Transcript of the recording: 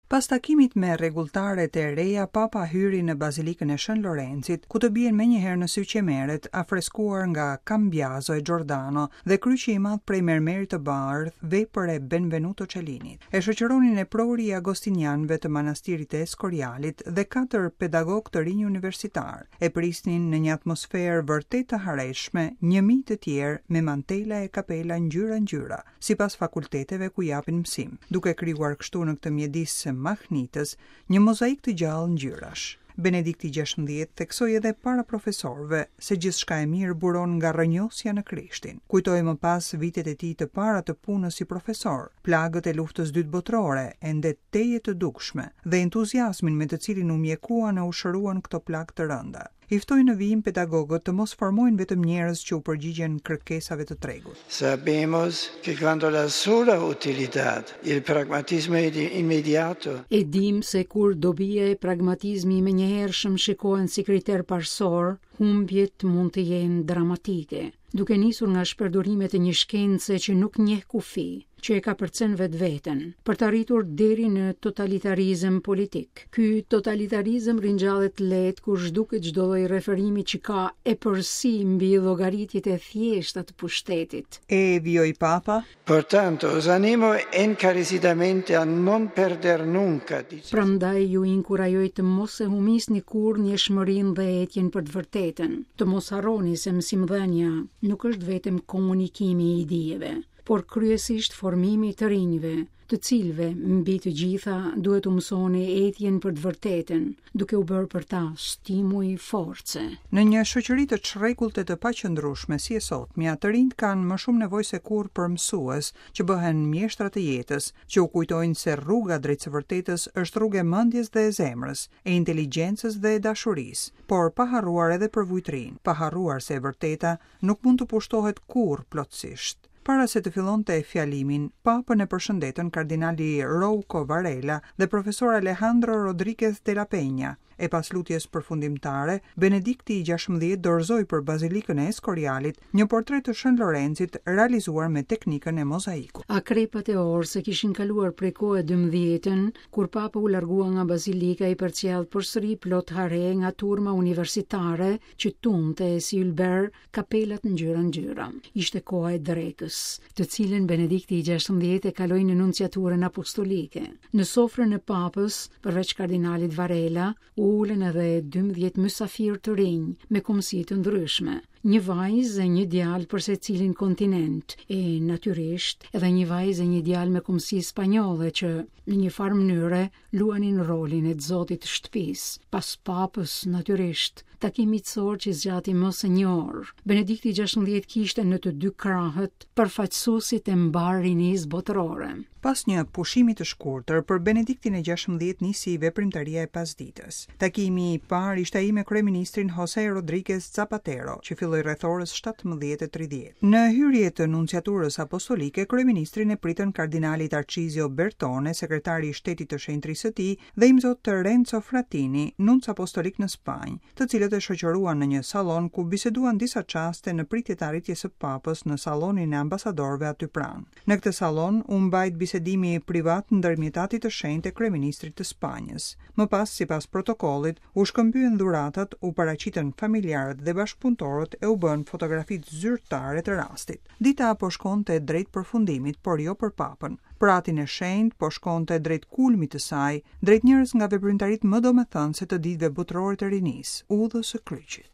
Pas takimit me rregulltaret e reja, Papa hyri në Bazilikën e Shën Lorenzit, ku të bien menjëherë në sy qemeret, afreskuar nga Cambiaso e Giordano dhe kryqi i madh prej mermerit të bardh, vepër e Benvenuto Cellinit. E shoqëronin e prori i agostinianëve të manastirit të Escorialit dhe 4 pedagog të rinj universitar. E prisnin në një atmosferë vërtet të hareshme 1000 të tjerë me mantela e kapela ngjyra, sipas fakulteteve ku japin mësim, duke krijuar kështu në këtë mjedis mahnitës një mozaik të gjallë ngjyrash. Benedikti XVI theksoi edhe para profesorëve se gjithçka e mirë buron nga rrënjosja në Krishtin. Kujtoi më pas vitet e tij të para të punës si profesor, plagët e luftës dytë botërore, ende teje të dukshme dhe entuziazmin me të cilin u mjekuan e u shëruan këto plagë të rënda. I ftoi në vijim pedagogët të mos formojnë vetëm njerëz që u përgjigjen kërkesave të tregut. Sabemos che quando la sola utilità, il pragmatismo immediato. E dim se kur dobia e pragmatizmi me njëhershëm shikohen si kriter parsor, humbjet mund të jenë dramatike, duke nisur nga shpërdorimet e një shkence që nuk njeh kufi, që e ka përcen vetveten, për të arritur deri në totalitarizëm politik. Ky totalitarizëm ringjallet lehtë kur zhduket çdo lloj referimi që ka e përsi mbi llogaritjet e thjeshta të pushtetit. E vjoi Papa. Pertanto, os animo encarecidamente a non perder nunca. Prandaj ju inkurajoj të mos e humisni kurrë njëshmërinë dhe etjen për të vërtetën. Të mos harroni se mësimdhënia nuk është vetëm komunikimi i idejeve, por kryesisht formimi të rinjve, të cilëve mbi të gjitha duhet u mësoni etjen për të vërtetën, duke u bërë për ta stimuj force. Në një shoqëri të çrregullt e të paqëndrueshme si e sotmja, të rinjt kanë më shumë nevojë se kurrë për mësues që bëhen mjeshtra të jetës, që u kujtojnë se rruga drejt së vërtetës është rrugë e mendjes dhe e zemrës, e inteligjencës dhe e dashurisë, por pa harruar edhe për vujtrin, pa harruar se e vërteta nuk mund të pushtohet kurrë plotësisht. Para se të fillonte fjalimin, Papën e përshëndetën kardinali Rouco Varela dhe profesor Alejandro Rodríguez de la Peña. E pas lutjes përfundimtare, Benedikti XVI dorëzoi për Bazilikën e Escorialit një portret të Shën Lorenzit realizuar me teknikën e mozaikut. Akrepat e orse kishin kaluar prej kohë 12-ën, kur Papa u largua nga Bazilika i përcjell përsëri plot hare nga turma universitare që tunte si ylber kapelat ngjyra. Ishte koha e drekës, të cilën Benedikti XVI e kaloi në nunciaturën apostolike. Në sofrën e Papës, përveç kardinalit Varela, ulën edhe 12 mysafir të rinj me komsi të ndryshme. Një vajzë e një djalë për secilin kontinent, e natyrisht edhe një vajzë e një djalë me komsi spanjolle që në një farë mënyre luanin rolin e zotit të shtëpisë. Pas Papës, natyrisht, takimi miqësor që zgjati më së një orë. Benedikti XVI kishte në të dy krahët përfaqësuesit e mbarrinisë botërore. Pas një pushimi të shkurtër, për Benediktin e XVI nisi veprimtaria e pasdites. Takimi i parë ishte ai me kryeministrin José Rodríguez Zapatero, që filloi rreth orës 17:30. Në hyrje të nunciaturës apostolike, kryeministrin e pritën kardinali Tarcisio Bertone, sekretari i shtetit të shenjtërisë së tij, dhe imzot Renzo Frattini, nunc apostolik në Spanjë, të cilët e shoqëruan në një sallon ku biseduan disa çaste në pritje të arritjes së Papës në sallonin e ambasadorëve aty pranë. Në këtë sallon u mbajt bisedimi privat ndërmjet të shenjtë e kryeministrit të Spanjës. Më pas, sipas protokollit, u shkëmbyen dhuratat, u paraqiten familjarët dhe bashkëpunëtorët e u bën fotografitë zyrtare të rastit. Dita po shkonte drejt përfundimit, por jo për Papën. Për atin e shenjtë po shkonte drejt kulmit të saj, drejt njërës nga veprimtaritë më domethënëse të ditëve botërore të rinisë, udhës së kryqit.